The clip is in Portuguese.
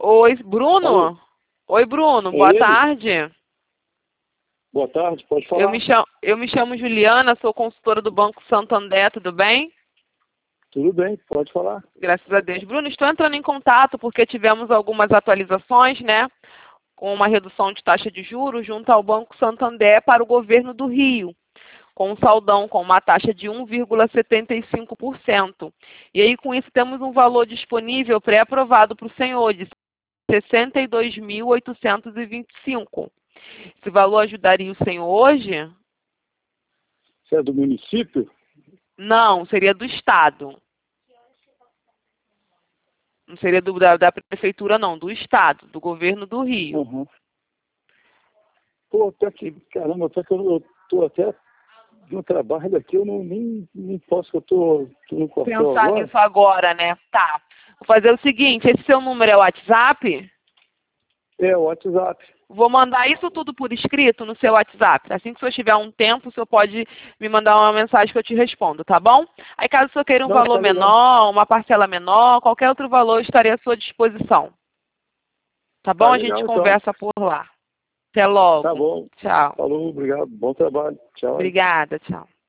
Oi, Alô? Bruno? Oi, Bruno, É boa ele? tarde. Boa tarde, pode Eu falar. me chamo, eu me chamo Juliana, sou consultora do Banco Santander, tudo bem? Tudo bem, pode falar. Graças a Deus. Bruno, estou entrando em contato porque tivemos algumas atualizações, né? Com uma redução de taxa de juros junto ao Banco Santander para o governo do Rio, com um saldão com uma taxa de 1,75%. E aí, com isso, temos um valor disponível pré-aprovado para o senhor de 62.825. Esse valor ajudaria o senhor hoje? Você é do município? Não, seria do Estado. Não seria da prefeitura, não, do Estado, do governo do Rio. Uhum. Pô, até que, caramba, até que eu tô até no trabalho aqui, eu nem posso, que eu tô no quartel Pensar agora. nisso agora, né? Tá. Vou fazer o seguinte, esse seu número é o WhatsApp? É, o WhatsApp. Vou mandar isso tudo por escrito no seu WhatsApp. Assim que o senhor tiver um tempo, o senhor pode me mandar uma mensagem que eu te respondo, tá bom? Aí caso o senhor queira um Não, valor tá legal. menor, uma parcela menor, qualquer outro valor eu estarei à sua disposição. Tá Tá bom? A gente legal, então. conversa por lá. Até Tá logo. bom. Tchau. Falou, obrigado. Bom trabalho. Tchau. Obrigada, tchau.